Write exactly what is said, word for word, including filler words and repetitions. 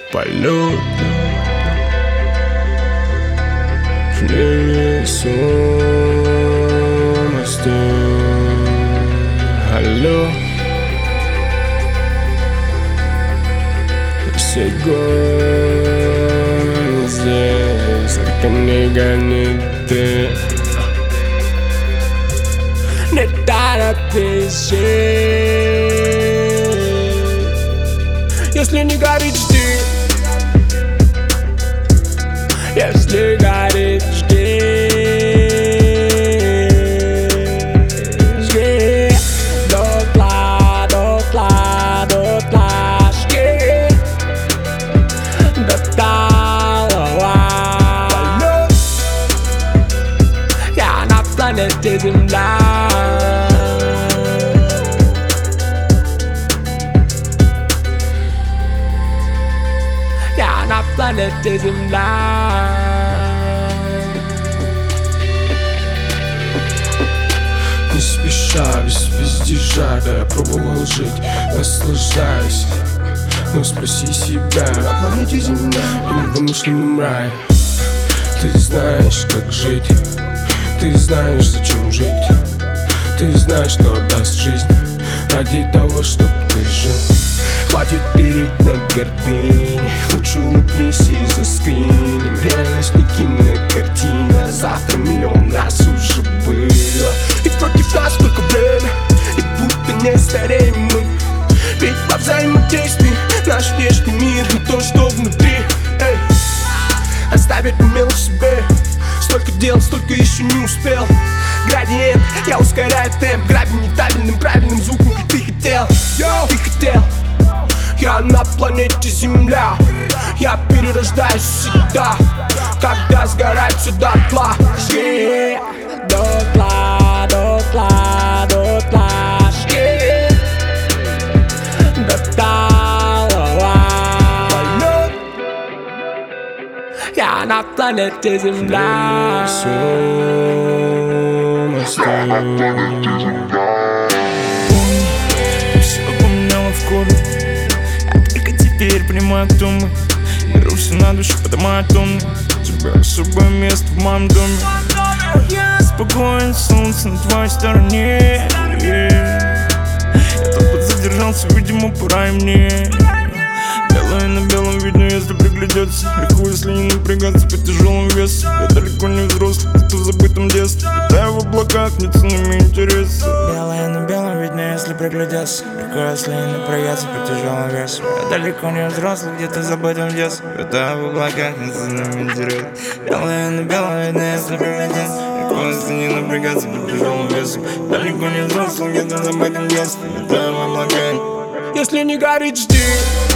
полет. В невесомости. Алло. Все годы здесь, только не гони ты. Не торопись, если не горит, жди. Если горит, жди. Жги. Дотла, дотла, дотла, жги. До талого. Я на планете Земля. Я на планете Земля. Не спеша, без пиздежа, да я пробовал жить, наслаждаясь. Но спроси себя, на планете Земля или в вымышленном рае. Ты знаешь, как жить, ты знаешь, зачем жить. Ты знаешь, что даст жизнь ради того, чтоб ты жил. Хватит перед на гордыне, лучше улыбнись и заскринем. Реальность не кинокартина, завтра миллион раз уже было. И против нас только время, и будто не стареем мы. Ведь во взаимодействии наш внешний мир и то, что внутри. Эй, оставить умел себе. Столько дел, столько еще не успел. Градиент, я ускоряю темп. Грабим нетабельным, правильным звуком, как ты хотел. Йоу, ты хотел. Я на планете Земля. Я перерождаюсь всегда, когда сгорает все дотла. Жги. Дотла, дотла, дотла, жги. До талого. Я на планете Земля. Все поменяло в коду. Я только теперь понимаю, кто мы. Беру все на душу, поднимаю тонны. Тебе особое место в моем доме. Я спокоен, солнце на твоей стороне. Я тут подзадержался, видимо, пора и мне. Белое на белом видно, если приглядеться. Легко, если не напрягаться под тяжелым весом. Я далеко не взрослый, кто в забытом детстве. Летаю в облаках, не ценными интересы. Белое на белом видно, если приглядеться. Легко, если не напрягаться под тяжелым весом. Я далеко не взрослый, где-то в забытом детстве. Летаю в облаках, не ценными интересы. Белое на белом видно, если приглядеться. Легко, если не напрягаться под тяжелым весом. Я далеко не взрослый, где-то в забытом детстве. Летаю в облаках. Если не горит, жди.